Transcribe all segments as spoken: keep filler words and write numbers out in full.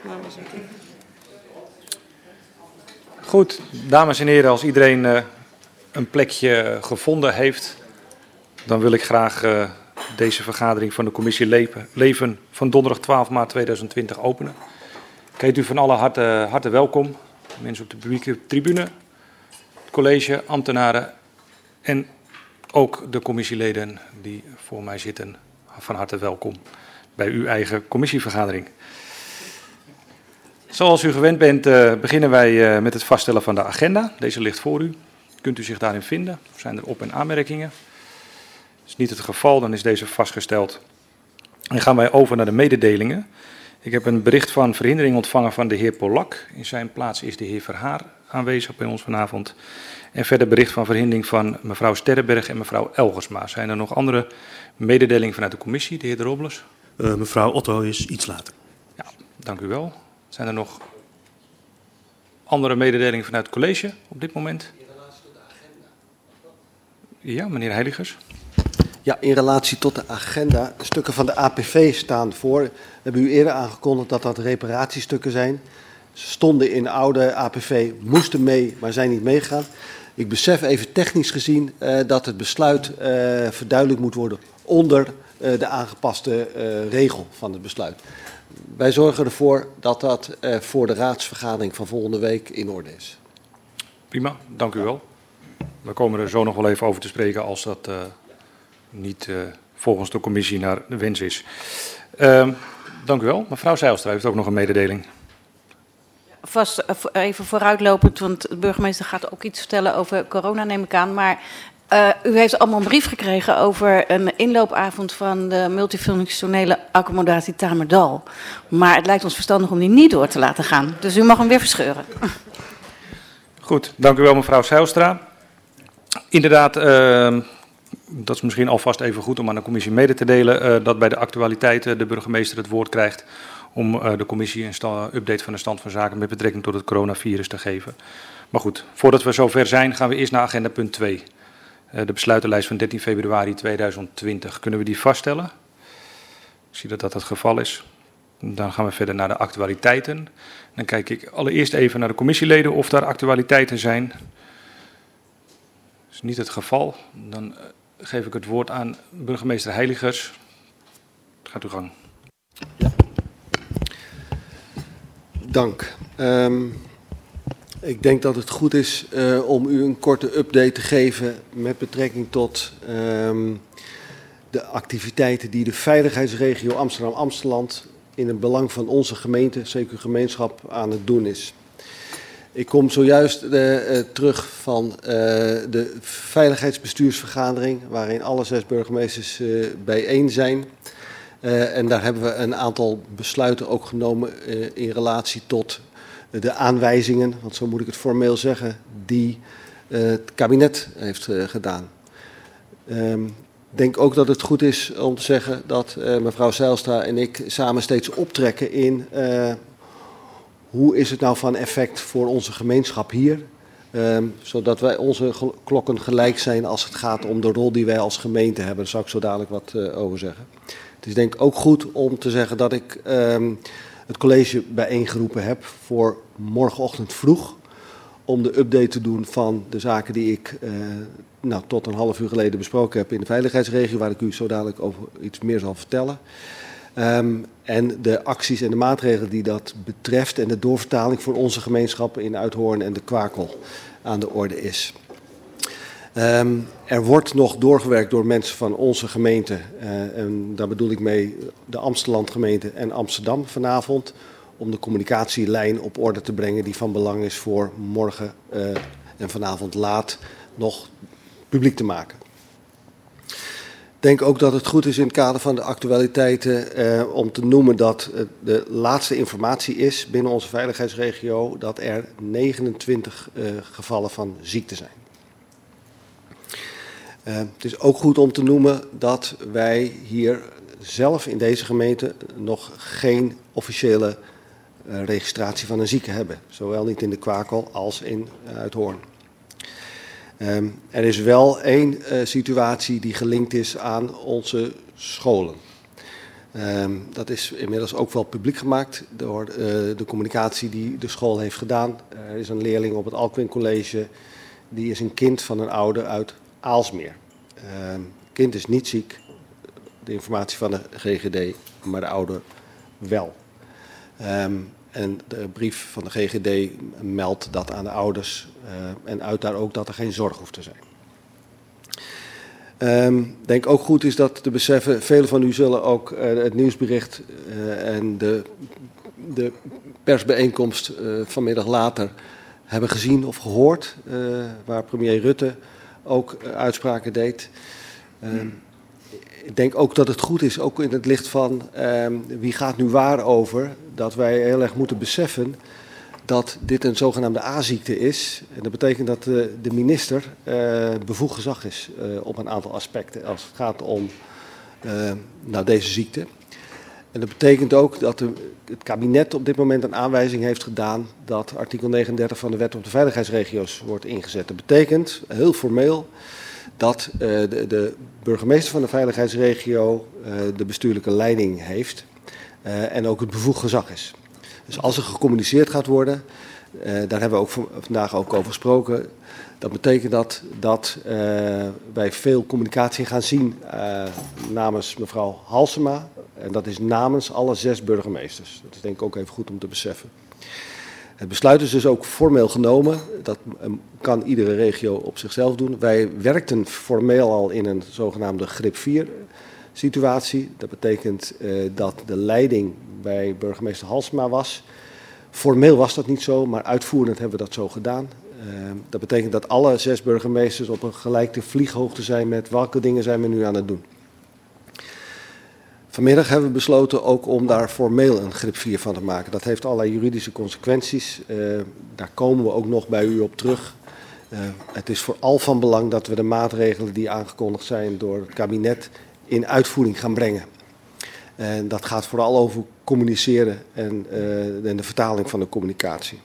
Goed, dames en heren, als iedereen uh, een plekje gevonden heeft, dan wil ik graag uh, deze vergadering van de commissie Leven, Leven van donderdag twaalf maart tweeduizend twintig openen. Ik heet u van alle harte, harte welkom, mensen op de publieke tribune, het college, ambtenaren en ook de commissieleden die voor mij zitten. Van harte welkom bij uw eigen commissievergadering. Zoals u gewend bent, uh, beginnen wij uh, met het vaststellen van de agenda. Deze ligt voor u. Kunt u zich daarin vinden? Of zijn er op- en aanmerkingen? Is niet het geval, dan is deze vastgesteld. En gaan wij over naar de mededelingen. Ik heb een bericht van verhindering ontvangen van de heer Polak. In zijn plaats is de heer Verhaar aanwezig bij ons vanavond. En verder bericht van verhindering van mevrouw Sterrenberg en mevrouw Elgersma. Zijn er nog andere mededelingen vanuit de commissie? De heer De Robles? Uh, mevrouw Otto is iets later. Ja, dank u wel. Zijn er nog andere mededelingen vanuit het college op dit moment? In relatie tot de agenda. Ja, meneer Heiligers. Ja, in relatie tot de agenda. Stukken van de A P V staan voor. We hebben u eerder aangekondigd dat dat reparatiestukken zijn. Ze stonden in oude A P V, moesten mee, maar zijn niet meegegaan. Ik besef even technisch gezien uh, dat het besluit uh, verduidelijkt moet worden onder uh, de aangepaste uh, regel van het besluit. Wij zorgen ervoor dat dat uh, voor de raadsvergadering van volgende week in orde is. Prima, dank u wel. We komen er zo nog wel even over te spreken als dat uh, niet uh, volgens de commissie naar de wens is. Uh, dank u wel. Mevrouw Zijlstra heeft ook nog een mededeling. Vast even vooruitlopend, want de burgemeester gaat ook iets vertellen over corona, neem ik aan. Maar uh, u heeft allemaal een brief gekregen over een inloopavond van de multifunctionele accommodatie Tamerdal. Maar het lijkt ons verstandig om die niet door te laten gaan. Dus u mag hem weer verscheuren. Goed, dank u wel mevrouw Zijlstra. Inderdaad, uh, dat is misschien alvast even goed om aan de commissie mede te delen, uh, dat bij de actualiteiten de burgemeester het woord krijgt om uh, de commissie een sta- update van de stand van zaken met betrekking tot het coronavirus te geven. Maar goed, voordat we zover zijn, gaan we eerst naar agenda punt twee. Uh, de besluitenlijst van dertien februari tweeduizend twintig. Kunnen we die vaststellen? Ik zie dat dat het geval is. Dan gaan we verder naar de actualiteiten. Dan kijk ik allereerst even naar de commissieleden of daar actualiteiten zijn. Dat is niet het geval. Dan uh, geef ik het woord aan burgemeester Heiligers. Gaat uw gang. Ja. Dank. Um, ik denk dat het goed is uh, om u een korte update te geven met betrekking tot um, de activiteiten die de veiligheidsregio Amsterdam-Amsteland in het belang van onze gemeente, zeker gemeenschap, aan het doen is. Ik kom zojuist uh, uh, terug van uh, de veiligheidsbestuursvergadering, waarin alle zes burgemeesters uh, bijeen zijn. Uh, en daar hebben we een aantal besluiten ook genomen uh, in relatie tot de aanwijzingen, want zo moet ik het formeel zeggen, die uh, het kabinet heeft uh, gedaan. Um, Ik denk ook dat het goed is om te zeggen dat uh, mevrouw Zijlstra en ik samen steeds optrekken in uh, hoe is het nou van effect voor onze gemeenschap hier. Um, zodat wij onze klokken gelijk zijn als het gaat om de rol die wij als gemeente hebben. Daar zou ik zo dadelijk wat uh, over zeggen. Het is denk ik ook goed om te zeggen dat ik um, het college bijeengeroepen heb voor morgenochtend vroeg. Om de update te doen van de zaken die ik uh, nou, tot een half uur geleden besproken heb in de veiligheidsregio. Waar ik u zo dadelijk over iets meer zal vertellen. Um, en de acties en de maatregelen die dat betreft en de doorvertaling voor onze gemeenschappen in Uithoorn en de Kwakel aan de orde is. Um, er wordt nog doorgewerkt door mensen van onze gemeente. Uh, en daar bedoel ik mee de Amsterdam gemeente en Amsterdam vanavond. Om de communicatielijn op orde te brengen die van belang is voor morgen uh, en vanavond laat nog publiek te maken. Ik denk ook dat het goed is in het kader van de actualiteiten uh, om te noemen dat uh, de laatste informatie is binnen onze veiligheidsregio dat er negenentwintig uh, gevallen van ziekte zijn. Uh, het is ook goed om te noemen dat wij hier zelf in deze gemeente nog geen officiële uh, registratie van een zieke hebben. Zowel niet in de Kwakel als in uh, Uithoorn. Um, er is wel één uh, situatie die gelinkt is aan onze scholen. Um, dat is inmiddels ook wel publiek gemaakt door uh, de communicatie die de school heeft gedaan. Uh, er is een leerling op het Alkwin College, die is een kind van een ouder uit Aalsmeer. Het uh, kind is niet ziek, de informatie van de G G D, maar de ouder wel. Um, en de brief van de G G D meldt dat aan de ouders uh, en uit daar ook dat er geen zorg hoeft te zijn. Ik um, denk ook goed is dat te beseffen, velen van u zullen ook uh, het nieuwsbericht uh, en de, de persbijeenkomst uh, vanmiddag later hebben gezien of gehoord, uh, waar premier Rutte ook uh, uitspraken deed. Um, ik denk ook dat het goed is, ook in het licht van um, wie gaat nu waar over, dat wij heel erg moeten beseffen dat dit een zogenaamde A-ziekte is. En dat betekent dat de, de minister uh, bevoegd gezag is uh, op een aantal aspecten als het gaat om uh, nou, deze ziekte. En dat betekent ook dat de, het kabinet op dit moment een aanwijzing heeft gedaan dat artikel negenendertig van de Wet op de Veiligheidsregio's wordt ingezet. Dat betekent, heel formeel, dat uh, de, de burgemeester van de veiligheidsregio uh, de bestuurlijke leiding heeft uh, en ook het bevoegd gezag is. Dus als er gecommuniceerd gaat worden, uh, daar hebben we ook vandaag ook over gesproken, dat betekent dat, dat uh, wij veel communicatie gaan zien uh, namens mevrouw Halsema. En dat is namens alle zes burgemeesters. Dat is denk ik ook even goed om te beseffen. Het besluit is dus ook formeel genomen. Dat um, kan iedere regio op zichzelf doen. Wij werkten formeel al in een zogenaamde grip vier situatie. Dat betekent uh, dat de leiding bij burgemeester Halsema was. Formeel was dat niet zo, maar uitvoerend hebben we dat zo gedaan. Uh, dat betekent dat alle zes burgemeesters op een gelijke vlieghoogte zijn met welke dingen zijn we nu aan het doen. Vanmiddag hebben we besloten ook om daar formeel een grip vier van te maken. Dat heeft allerlei juridische consequenties. Uh, daar komen we ook nog bij u op terug. Uh, het is vooral van belang dat we de maatregelen die aangekondigd zijn door het kabinet in uitvoering gaan brengen. En dat gaat vooral over communiceren en, uh, en de vertaling van de communicatie.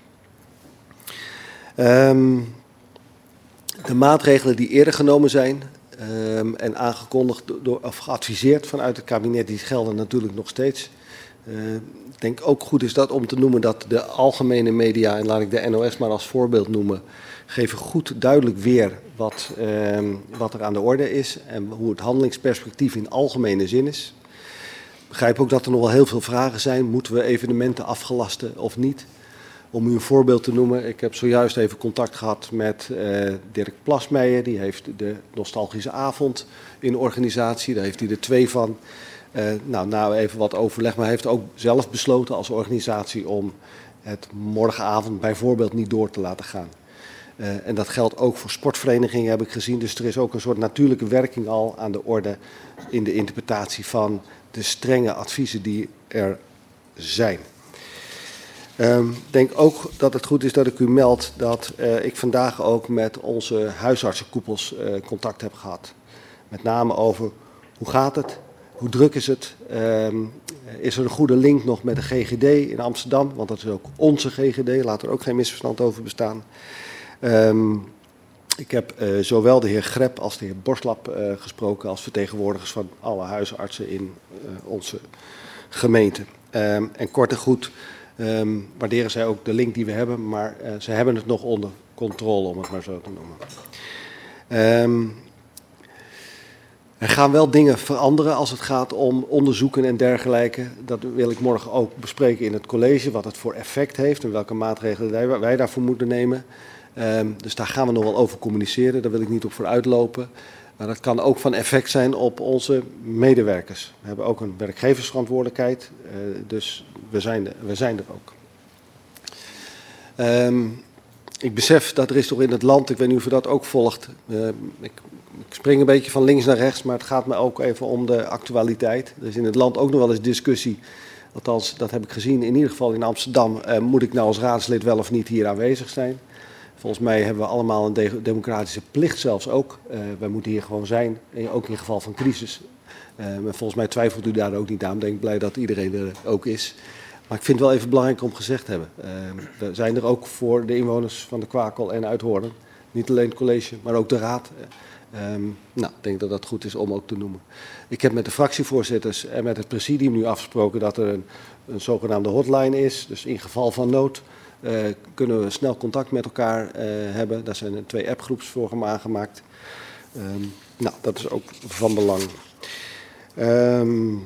Um, de maatregelen die eerder genomen zijn um, en aangekondigd door, of geadviseerd vanuit het kabinet, die gelden natuurlijk nog steeds. Uh, ik denk ook goed is dat om te noemen dat de algemene media, en laat ik de N O S maar als voorbeeld noemen, geven goed duidelijk weer wat, um, wat er aan de orde is en hoe het handelingsperspectief in algemene zin is. Ik begrijp ook dat er nog wel heel veel vragen zijn. Moeten we evenementen afgelasten of niet? Om u een voorbeeld te noemen, ik heb zojuist even contact gehad met uh, Dirk Plasmeijer. Die heeft de Nostalgische Avond in organisatie, daar heeft hij er twee van. Uh, nou, na even wat overleg, maar hij heeft ook zelf besloten als organisatie om het morgenavond bijvoorbeeld niet door te laten gaan. Uh, en dat geldt ook voor sportverenigingen, heb ik gezien. Dus er is ook een soort natuurlijke werking al aan de orde in de interpretatie van de strenge adviezen die er zijn. Ik um, denk ook dat het goed is dat ik u meld dat uh, ik vandaag ook met onze huisartsenkoepels uh, contact heb gehad. Met name over hoe gaat het, hoe druk is het, um, is er een goede link nog met de G G D in Amsterdam, want dat is ook onze G G D, laat er ook geen misverstand over bestaan. Um, ik heb uh, zowel de heer Grep als de heer Borslap uh, gesproken als vertegenwoordigers van alle huisartsen in uh, onze gemeente. Um, en kort en goed um, waarderen zij ook de link die we hebben, maar uh, ze hebben het nog onder controle, om het maar zo te noemen. Um, er gaan wel dingen veranderen als het gaat om onderzoeken en dergelijke. Dat wil ik morgen ook bespreken in het college, wat het voor effect heeft en welke maatregelen wij daarvoor moeten nemen. Um, dus daar gaan we nog wel over communiceren, daar wil ik niet op vooruitlopen. Maar dat kan ook van effect zijn op onze medewerkers. We hebben ook een werkgeversverantwoordelijkheid, uh, dus we zijn, er, we zijn er ook. Um, ik besef dat er is toch in het land, ik weet niet of u dat ook volgt, uh, ik, ik spring een beetje van links naar rechts, maar het gaat me ook even om de actualiteit. Er is in het land ook nog wel eens discussie, althans dat heb ik gezien, in ieder geval in Amsterdam, uh, moet ik nou als raadslid wel of niet hier aanwezig zijn? Volgens mij hebben we allemaal een de- democratische plicht zelfs ook. Uh, wij moeten hier gewoon zijn, ook in geval van crisis. Uh, maar volgens mij twijfelt u daar ook niet aan. Ik ben blij dat iedereen er ook is. Maar ik vind het wel even belangrijk om gezegd te hebben. Uh, we zijn er ook voor de inwoners van de Kwakel en Uithoorn. Niet alleen het college, maar ook de raad. Uh, Um, nou, ik denk dat dat goed is om ook te noemen. Ik heb met de fractievoorzitters en met het presidium nu afgesproken dat er een, een zogenaamde hotline is. Dus in geval van nood uh, kunnen we snel contact met elkaar uh, hebben. Daar zijn er twee appgroeps voor aangemaakt. Um, nou, dat is ook van belang. Um,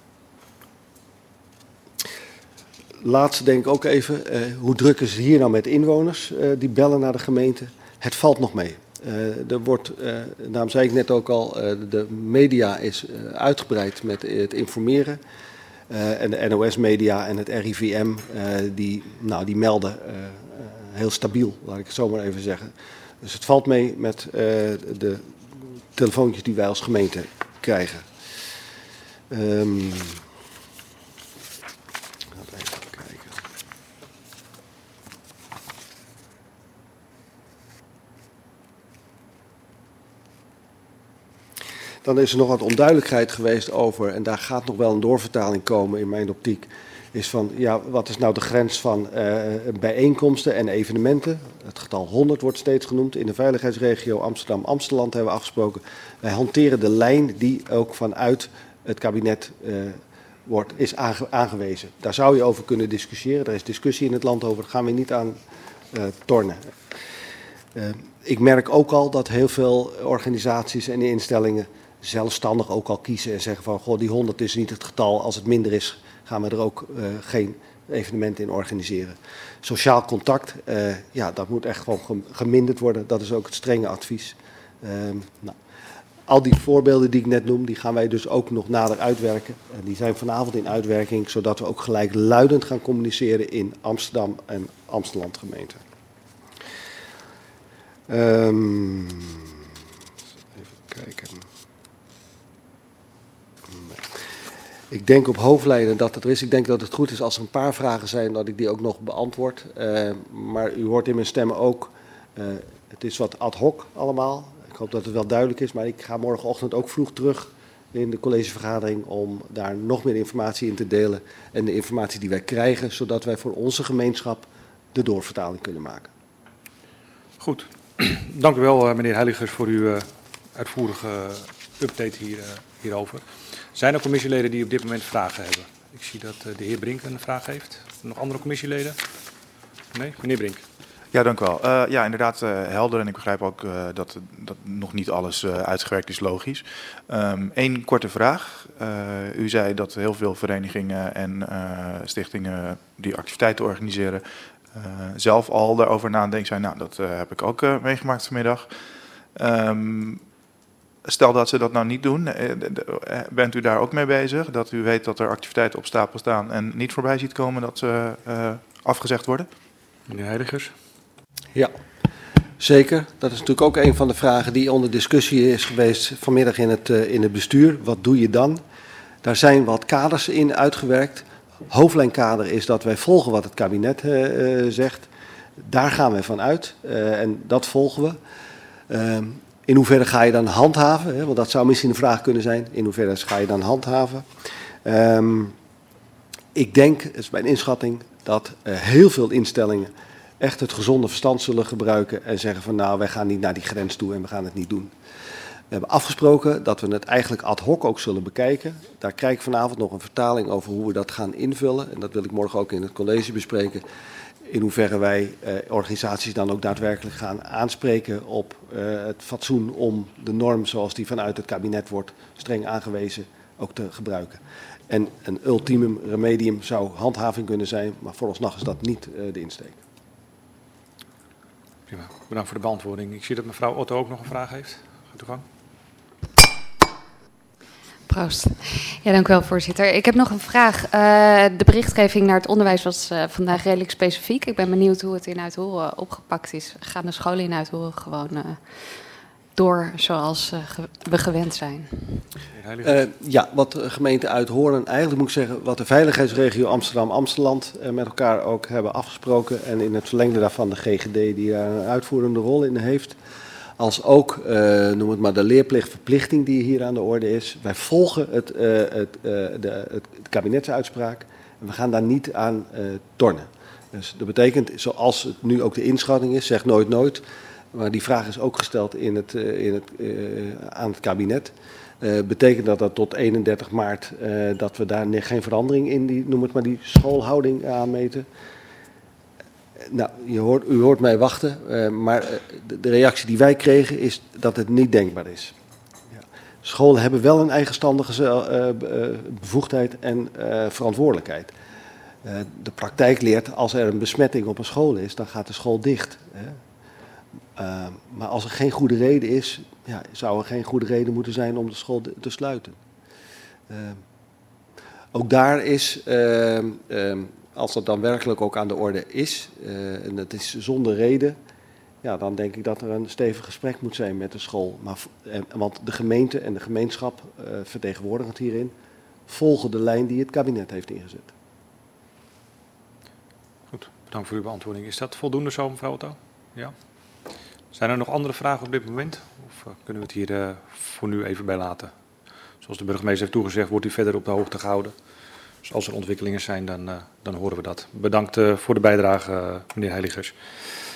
laatste denk ik ook even, uh, hoe druk is het hier nou met inwoners uh, die bellen naar de gemeente? Het valt nog mee. Uh, er wordt, uh, daarom zei ik net ook al, uh, de media is uh, uitgebreid met het informeren. Uh, en de N O S-media en het R I V M, uh, die, nou, die melden uh, uh, heel stabiel, laat ik het zo maar even zeggen. Dus het valt mee met uh, de telefoontjes die wij als gemeente krijgen. Um, even kijken. Dan is er nog wat onduidelijkheid geweest over, en daar gaat nog wel een doorvertaling komen in mijn optiek, is van, ja, wat is nou de grens van uh, bijeenkomsten en evenementen? Het getal honderd wordt steeds genoemd. In de veiligheidsregio Amsterdam-Amsteland hebben we afgesproken. Wij hanteren de lijn die ook vanuit het kabinet uh, wordt, is aange, aangewezen. Daar zou je over kunnen discussiëren. Er is discussie in het land over, daar gaan we niet aan uh, tornen. Uh, ik merk ook al dat heel veel organisaties en instellingen zelfstandig ook al kiezen en zeggen van, goh, die honderd is niet het getal, als het minder is, gaan we er ook uh, geen evenementen in organiseren. Sociaal contact, uh, ja, dat moet echt gewoon geminderd worden. Dat is ook het strenge advies. Uh, nou, al die voorbeelden die ik net noem, die gaan wij dus ook nog nader uitwerken. Uh, die zijn vanavond in uitwerking, zodat we ook gelijkluidend gaan communiceren in Amsterdam en Amsterdam gemeente. Um, even kijken. Ik denk op hoofdlijnen dat het er is. Ik denk dat het goed is als er een paar vragen zijn, dat ik die ook nog beantwoord. Uh, maar u hoort in mijn stemmen ook, uh, het is wat ad hoc allemaal. Ik hoop dat het wel duidelijk is, maar ik ga morgenochtend ook vroeg terug in de collegevergadering om daar nog meer informatie in te delen. En de informatie die wij krijgen, zodat wij voor onze gemeenschap de doorvertaling kunnen maken. Goed. Dank u wel, meneer Heiligers, voor uw uh, uitvoerige update hier, uh, hierover. Zijn er commissieleden die op dit moment vragen hebben? Ik zie dat uh, de heer Brink een vraag heeft. Nog andere commissieleden? Nee, meneer Brink. Ja, dank u wel. Uh, ja, inderdaad uh, helder. En ik begrijp ook uh, dat, dat nog niet alles uh, uitgewerkt is, logisch. Um, Eén korte vraag. Uh, u zei dat heel veel verenigingen en uh, stichtingen die activiteiten organiseren Uh, zelf al daarover nadenken zijn. Nou, dat uh, heb ik ook uh, meegemaakt vanmiddag. Um, stel dat ze dat nou niet doen, uh, uh, bent u daar ook mee bezig? Dat u weet dat er activiteiten op stapel staan en niet voorbij ziet komen dat ze uh, afgezegd worden? Meneer Heiligers. Ja, zeker. Dat is natuurlijk ook een van de vragen die onder discussie is geweest vanmiddag in het, uh, in het bestuur. Wat doe je dan? Daar zijn wat kaders in uitgewerkt. Hoofdlijnkader is dat wij volgen wat het kabinet uh, zegt. Daar gaan we van uit uh, en dat volgen we. Uh, in hoeverre ga je dan handhaven? Hè? Want dat zou misschien een vraag kunnen zijn. In hoeverre ga je dan handhaven? Um, ik denk, het is mijn inschatting, dat uh, heel veel instellingen echt het gezonde verstand zullen gebruiken en zeggen van nou, wij gaan niet naar die grens toe en we gaan het niet doen. We hebben afgesproken dat we het eigenlijk ad hoc ook zullen bekijken. Daar krijg ik vanavond nog een vertaling over hoe we dat gaan invullen. En dat wil ik morgen ook in het college bespreken. In hoeverre wij eh, organisaties dan ook daadwerkelijk gaan aanspreken op eh, het fatsoen om de norm zoals die vanuit het kabinet wordt streng aangewezen ook te gebruiken. En een ultimum remedium zou handhaving kunnen zijn, maar vooralsnog is dat niet uh, de insteek. Prima, bedankt voor de beantwoording. Ik zie dat mevrouw Otto ook nog een vraag heeft. Gaat u gang. Proost. Ja, dank u wel, voorzitter. Ik heb nog een vraag. Uh, de berichtgeving naar het onderwijs was uh, vandaag redelijk specifiek. Ik ben benieuwd hoe het in Uithoren opgepakt is. Gaan de scholen in Uithoren gewoon uh, door zoals uh, ge we gewend zijn? Uh, ja, wat de gemeente Uithoren, eigenlijk moet ik zeggen, wat de veiligheidsregio Amsterdam-Amsteland uh, met elkaar ook hebben afgesproken. En in het verlengde daarvan de G G D die daar een uitvoerende rol in heeft. Als ook, uh, noem het maar, de leerplichtverplichting die hier aan de orde is. Wij volgen het, uh, het, uh, de, het, het kabinetsuitspraak en we gaan daar niet aan uh, tornen. Dus dat betekent, zoals het nu ook de inschatting is, zeg nooit nooit. maar die vraag is ook gesteld in het, uh, in het, uh, aan het kabinet. Uh, betekent dat dat tot eenendertig maart uh, dat we daar geen verandering in die, noem het maar, die schoolhouding aanmeten? Nou, je hoort, u hoort mij wachten, uh, maar uh, de, de reactie die wij kregen is dat het niet denkbaar is. Ja. Scholen hebben wel een eigenstandige uh, uh, bevoegdheid en uh, verantwoordelijkheid. Uh, de praktijk leert, als er een besmetting op een school is, dan gaat de school dicht. Hè. Uh, maar als er geen goede reden is, ja, zou er geen goede reden moeten zijn om de school de, te sluiten. Uh, ook daar is, uh, uh, als dat dan werkelijk ook aan de orde is, uh, en dat is zonder reden, ja, dan denk ik dat er een stevig gesprek moet zijn met de school. Maar, uh, want de gemeente en de gemeenschap, uh, vertegenwoordigend hierin, volgen de lijn die het kabinet heeft ingezet. Goed, bedankt voor uw beantwoording. Is dat voldoende zo, mevrouw Otto? Ja. Zijn er nog andere vragen op dit moment? Of uh, kunnen we het hier uh, voor nu even bij laten? Zoals de burgemeester heeft toegezegd, wordt u verder op de hoogte gehouden. Dus als er ontwikkelingen zijn, dan, uh, dan horen we dat. Bedankt uh, voor de bijdrage, uh, meneer Heiligers.